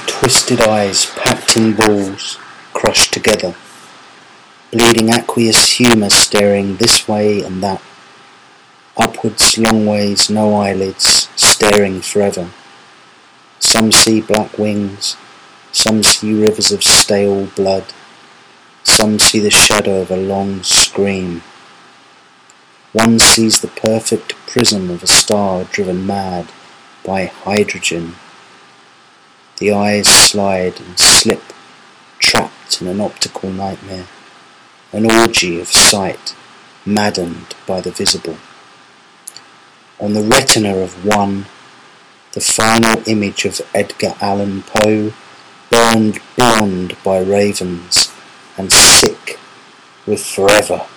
Twisted eyes packed in balls, crushed together. Bleeding aqueous humour staring this way and that. Upwards long ways, no eyelids, staring forever. Some see black wings, some see rivers of stale blood. Some see the shadow of a long scream. One sees the perfect prism of a star driven mad by hydrogen. The eyes slide and slip, trapped in an optical nightmare, an orgy of sight, maddened by the visible. On the retina of one, the final image of Edgar Allan Poe, burned blonde by ravens and sick with forever.